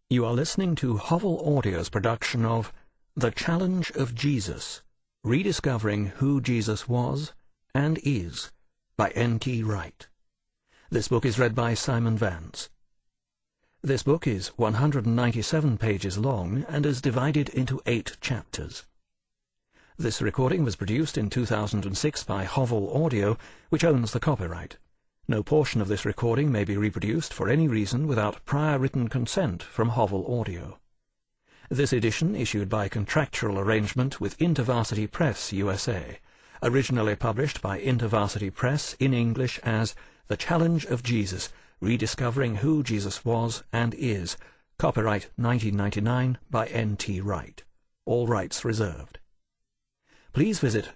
You are listening to Hovel Audio's production of The Challenge of Jesus, Rediscovering Who Jesus Was and Is, by N.T. Wright. This book is read by Simon Vance. This book is 197 pages long and is divided into 8 chapters. This recording was produced in 2006 by Hovel Audio, which owns the copyright. No portion of this recording may be reproduced for any reason without prior written consent from Hovel Audio. This edition, issued by contractual arrangement with InterVarsity Press, USA, originally published by InterVarsity Press in English as The Challenge of Jesus, Rediscovering Who Jesus Was and Is, copyright 1999 by N.T. Wright. All rights reserved. Please visit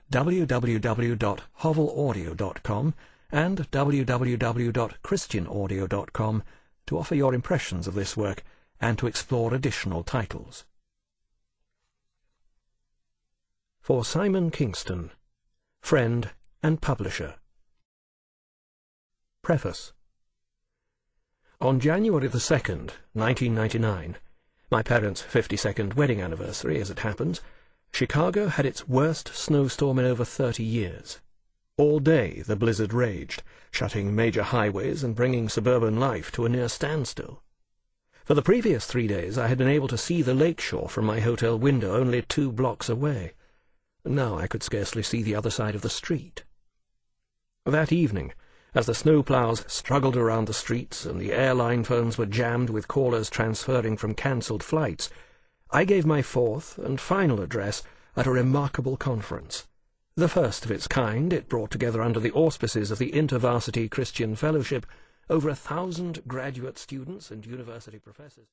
www.hovelaudio.com and www.christianaudio.com to offer your impressions of this work and to explore additional titles. For Simon Kingston, Friend and Publisher. Preface. On January the 2nd, 1999, my parents' 52nd wedding anniversary as it happens, Chicago had its worst snowstorm in over 30 years. All day the blizzard raged, shutting major highways and bringing suburban life to a near standstill. For the previous 3 days I had been able to see the lakeshore from my hotel window only 2 blocks away. Now I could scarcely see the other side of the street. That evening, as the snowplows struggled around the streets and the airline phones were jammed with callers transferring from cancelled flights, I gave my 4th and final address at a remarkable conference. The first of its kind, it brought together under the auspices of the InterVarsity Christian Fellowship over 1,000 graduate students and university professors.